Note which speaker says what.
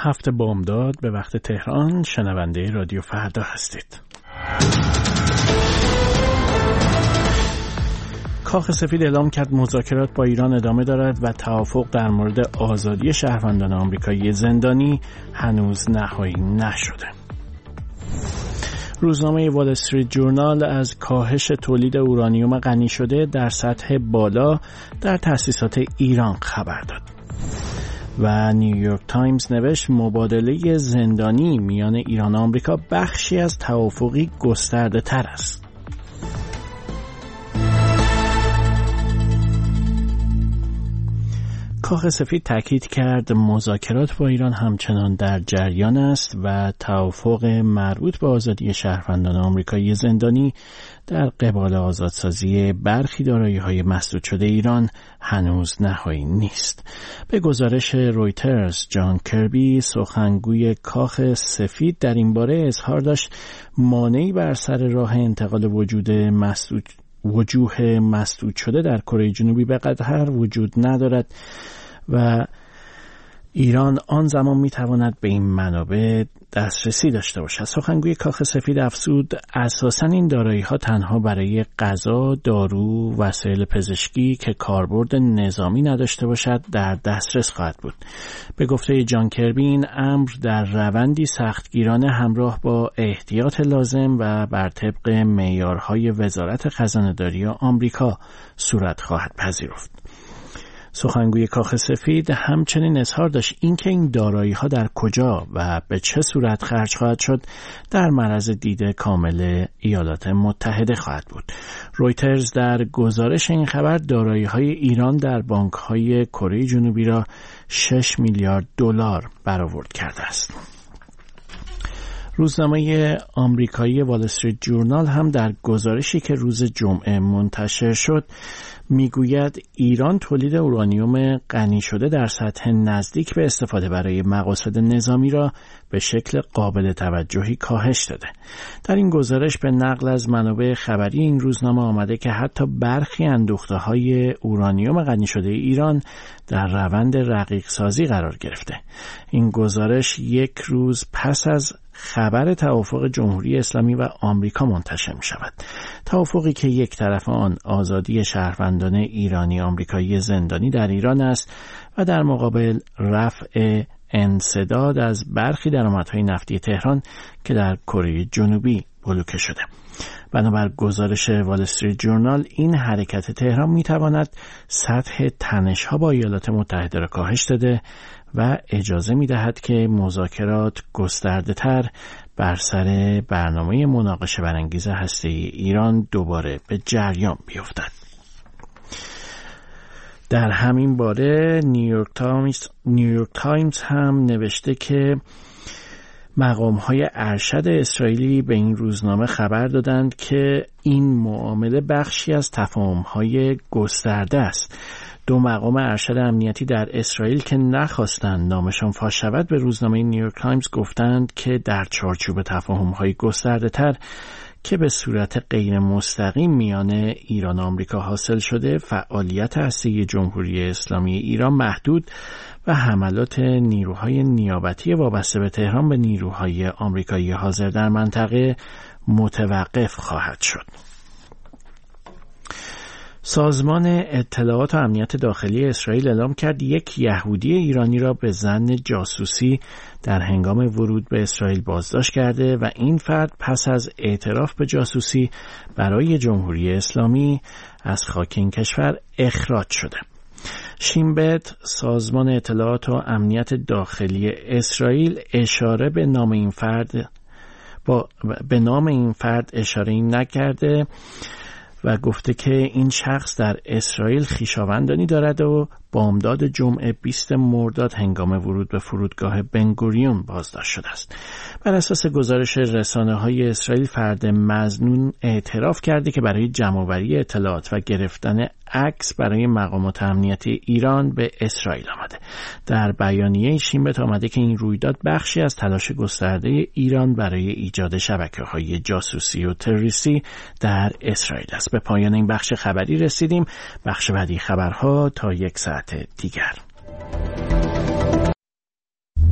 Speaker 1: 7 بامداد به وقت تهران. شنونده رادیو فردا هستید. کاخ سفید اعلام کرد مذاکرات با ایران ادامه دارد و توافق در مورد آزادی شهروندان آمریکایی زندانی هنوز نهایی نشده. روزنامه وال استریت جورنال از کاهش تولید اورانیوم غنی شده در سطح بالا در تأسیسات ایران خبر داد. و نیویورک تایمز نوشت مبادله زندانی میان ایران و آمریکا بخشی از توافقی گسترده تر است. کاخ سفید تاکید کرد مذاکرات با ایران همچنان در جریان است و توافق مربوط به آزادی شهروندان آمریکایی زندانی در قبال آزادسازی برخی دارایی‌های مسدود شده ایران هنوز نهایی نیست. به گزارش رویترز، جان کربی سخنگوی کاخ سفید در این باره اظهار داشت مانعی بر سر راه انتقال وجوه مسدود شده در کره جنوبی به قطر وجود ندارد و ایران آن زمان میتواند به این منابع دسترسی داشته باشد. سخنگوی کاخ سفید افزود اساساً این دارایی‌ها تنها برای غذا، دارو، وسایل پزشکی که کاربرد نظامی نداشته باشد در دسترس خواهد بود. به گفته جان کربی این امر در روندی سختگیرانه همراه با احتیاط لازم و بر طبق معیارهای وزارت خزانه‌داری آمریکا صورت خواهد پذیرفت. سخنگوی کاخ سفید همچنین اظهار داشت اینکه این دارایی‌ها در کجا و به چه صورت خرج خواهد شد در معرض دید کامل ایالات متحده خواهد بود. رویترز در گزارش این خبر دارایی‌های ایران در بانک‌های کره جنوبی را 6 میلیارد دلار برآورد کرده است. روزنامه آمریکایی وال استریت جورنال هم در گزارشی که روز جمعه منتشر شد میگوید ایران تولید اورانیوم غنی شده در سطح نزدیک به استفاده برای مقاصد نظامی را به شکل قابل توجهی کاهش داده. در این گزارش به نقل از منابع خبری این روزنامه آمده که حتی برخی اندوخته‌های اورانیوم غنی شده ایران در روند رقیق سازی قرار گرفته. این گزارش یک روز پس از خبر توافق جمهوری اسلامی و آمریکا منتشر می شود. توافقی که یک طرف آن آزادی شهروندان ایرانی آمریکایی زندانی در ایران است و در مقابل رفع انسداد از برخی درآمدهای نفتی تهران که در کره جنوبی بلوکه شده. بنابر گزارش وال استریت جورنال این حرکت تهران می تواند سطح تنش‌ها با ایالات متحده را کاهش داده و اجازه می دهد که مذاکرات گسترده تر بر سر برنامه مناقشه برانگیز هسته‌ای ایران دوباره به جریان بیفتد. در همین باره نیویورک تایمز هم نوشته که مقام‌های ارشد اسرائیلی به این روزنامه خبر دادند که این معامله بخشی از تفاهم‌های گسترده است. 2 مقام ارشد امنیتی در اسرائیل که نخواستند نامشان فاش شود به روزنامه نیویورک تایمز گفتند که در چارچوب تفاهم‌های گسترده‌تر که به صورت غیر مستقیم میان ایران و آمریکا حاصل شده، فعالیت هسته‌ای جمهوری اسلامی ایران محدود و حملات نیروهای نیابتی وابسته به تهران به نیروهای آمریکایی حاضر در منطقه متوقف خواهد شد. سازمان اطلاعات و امنیت داخلی اسرائیل اعلام کرد یک یهودی ایرانی را به ظن جاسوسی در هنگام ورود به اسرائیل بازداشت کرده و این فرد پس از اعتراف به جاسوسی برای جمهوری اسلامی از خاک این کشور اخراج شده. شین بت، سازمان اطلاعات و امنیت داخلی اسرائیل اشاره به نام این فرد اشاره نکرده و گفته که این شخص در اسرائیل خویشاوندانی دارد و بامداد جمعه 20 مرداد هنگام ورود به فرودگاه بنگوریون بازداشت شده است. بر اساس گزارش رسانه‌های اسرائیل فرد مظنون اعتراف کرده که برای جمع‌آوری اطلاعات و گرفتن عکس برای مقامات امنیتی ایران به اسرائیل آمده. در بیانیه شین بت آمده که این رویداد بخشی از تلاش گسترده ایران برای ایجاد شبکه‌های جاسوسی و تروریستی در اسرائیل است. به پایان این بخش خبری رسیدیم. بخش بعدی خبرها تا 1 ساعت دیگر.